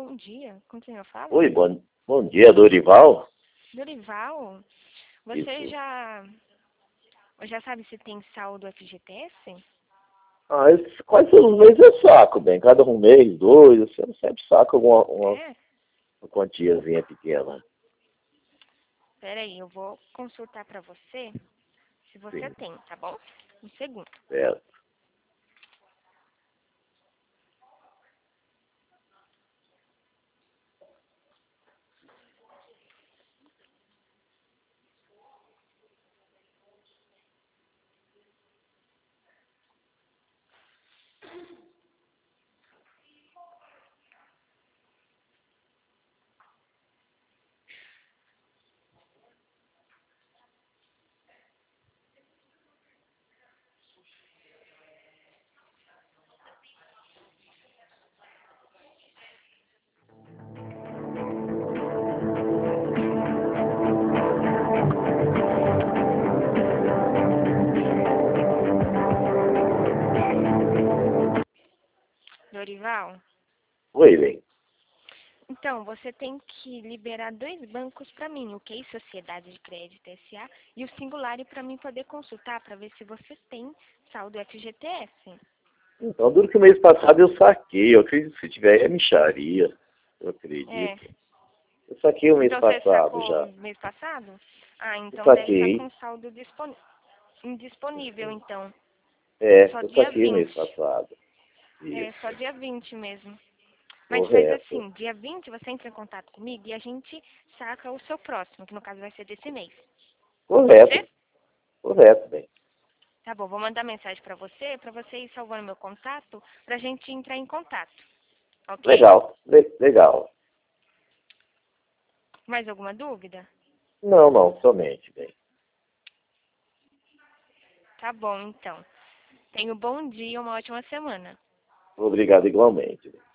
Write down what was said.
bom dia. Com quem eu falo? Oi, bom dia, Dorival. Dorival, você já sabe se tem saldo FGTS? Quais são os meses eu saco, bem? Cada um mês, dois, eu sempre saco uma É? quantiazinha pequena. Peraí, eu vou consultar pra você se você Sim, tem, tá bom? Um segundo. certo. Dorival, Oi, bem. então, você tem que liberar 2 bancos pra mim, o QI Sociedade de Crédito SA e o Singular para mim poder consultar pra ver se você tem saldo FGTS. Então, duro que o mês passado eu saquei. Eu acredito que se tiver é mixaria. Eu É. acredito. Eu saquei o mês Então você passado sacou já. mês passado? Ah, Eu então deve estar saquei. com saldo indisponível, então. Só Eu dia saquei o mês 20. passado. É, só Isso. dia 20 mesmo. Mas faz Correto. assim, dia 20 você entra em contato comigo e a gente saca o seu próximo, que no caso vai ser desse mês. Pode Correto. ser? Correto, bem. Tá bom, vou mandar mensagem pra você ir salvando meu contato, pra gente entrar em contato. Ok? Legal. Legal. Mais alguma dúvida? Não, somente, bem. Tá bom, então. Tenha um bom dia e uma ótima semana. Obrigado igualmente.